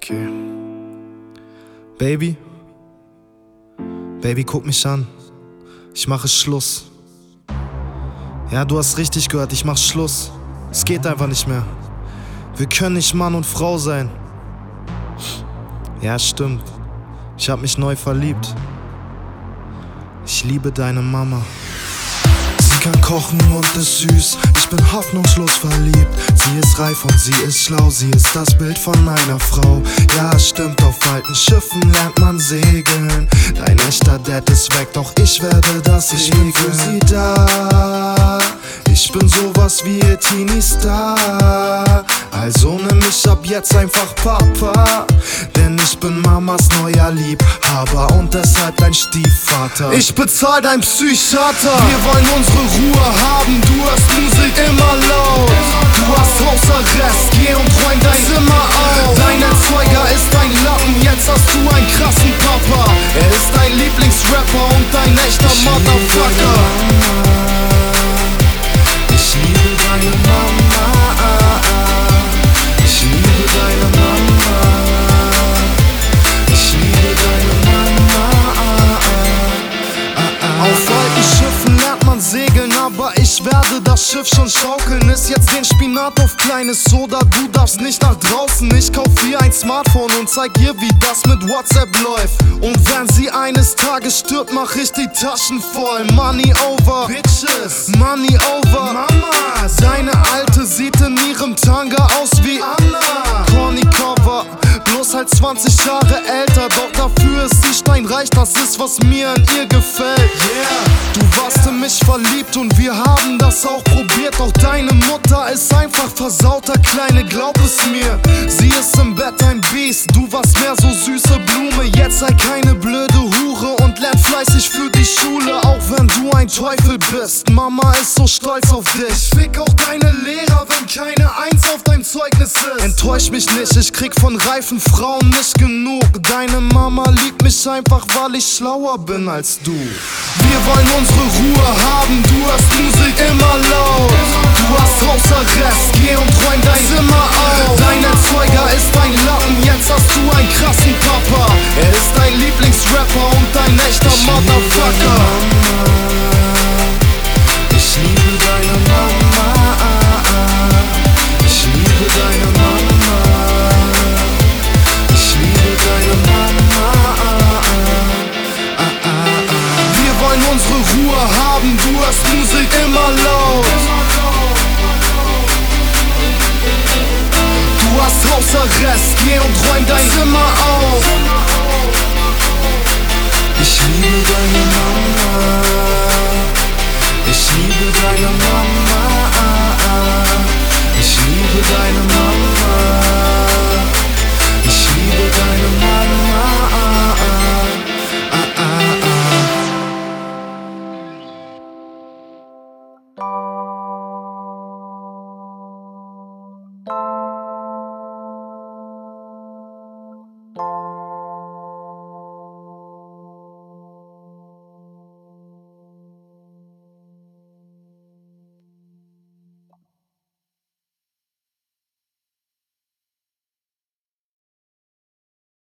Okay. Baby, guck mich an. Ich mache Schluss. Ja, du hast richtig gehört, ich mach Schluss. Es geht einfach nicht mehr. Wir können nicht Mann und Frau sein. Ja, stimmt. Ich hab mich neu verliebt. Ich liebe deine Mama. Sie kann kochen und ist süß. Ich bin hoffnungslos verliebt. Sie ist reif und sie ist schlau. Sie ist das Bild von einer Frau. Ja, stimmt, auf alten Schiffen lernt man segeln. Dein echter Dad ist weg, doch ich werde das regeln. Ich bin für sie da. Ich bin sowas wie ihr Teenie-Star. Also nimm mich ab jetzt einfach Papa. Denn ich bin Mamas neuer Liebhaber und deshalb dein Stiefvater. Ich bezahl dein Psychiater. Wir wollen unsere Ruhe haben, du hörst Musik immer laut. Du hast Hausarrest, geh und räum dein Zimmer auf. Dein Erzeuger ist dein Lappen, jetzt hast du einen krassen Papa. Er ist dein Lieblingsrapper und dein echter Motherfucker. Ich liebe deine Mama. Ich liebe deine Mama. Ich liebe deine Mama. Auf alten Schiffen lernt man segeln, aber ich werde das Schiff schon schaukeln. Ist jetzt den Spinat auf kleines Soda, du darfst nicht nach draußen. Ich kauf ihr ein Smartphone und zeig ihr, wie das mit WhatsApp läuft. Und wenn sie eines Tages stirbt, mach ich die Taschen voll. Money over, Bitches, Money over. Mama, deine Alte sieht in ihrem Tanga aus wie Anna. Corny Cover, bloß halt 20 Jahre älter. Doch dafür ist sie steinreich, das ist, was mir an ihr gefällt. Yeah, du warst in mich verliebt und wir haben das auch probiert. Doch deine Mutter ist einfach versauter Kleine, glaub es mir. Sie ist im Bett ein Biest, du warst mehr so süße Blume. Jetzt sei keine blöde Hure und lern fleißig für die Schule. Auch wenn du ein Teufel bist, Mama ist so stolz auf dich. Fick auch deine Lehrer, wenn keine Eins auf deinem Zeugnis ist. Enttäusch mich nicht, ich krieg von reifen Frauen nicht genug. Deine Mama liebt mich einfach, weil ich schlauer bin als du. Wir wollen unsere Ruhe haben, du hörst Musik immer laut. Du hast Hausarrest, geh und räum dein Zimmer auf. Dein Erzeuger ist dein Lappen, jetzt hast du einen krassen Papa. Er ist dein Lieblingsrapper und dein echter Motherfucker. Ich liebe deine Mama. Ich liebe deine Mama. Ich liebe deine Mama. Wir wollen unsere Ruhe haben, du hörst Musik immer laut. Du hast Hausarrest, geh und räum dein Zimmer auf. Ich liebe deine Mama.